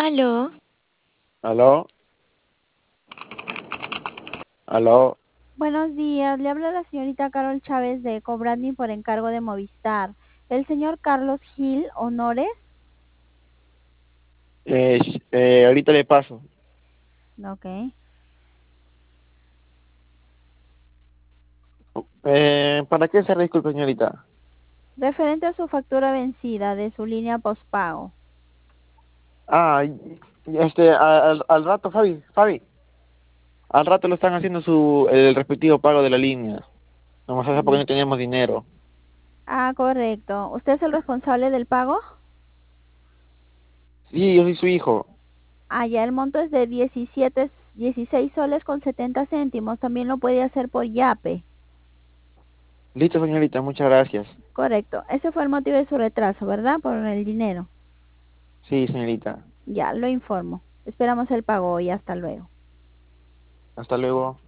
Aló, ¿Aló? ¿Aló? Buenos días, le habla la señorita Carol Chávez de Cobranding por encargo de Movistar. ¿El señor Carlos Gil Honores? Ahorita le paso. Ok. ¿Para qué se disculpe, señorita? Referente a su factura vencida de su línea postpago. Ah, al rato, Fabi, al rato lo están haciendo el respectivo pago de la línea. Nomás hace porque Mm. no teníamos dinero. Ah, correcto. ¿Usted es el responsable del pago? Sí, yo soy su hijo. Ah, ya el monto es de 16 soles con 70 céntimos. También lo puede hacer por Yape. Listo, señorita, muchas gracias. Correcto. Ese fue el motivo de su retraso, ¿verdad? Por el dinero. Sí, señorita. Ya, lo informo. Esperamos el pago y hasta luego. Hasta luego.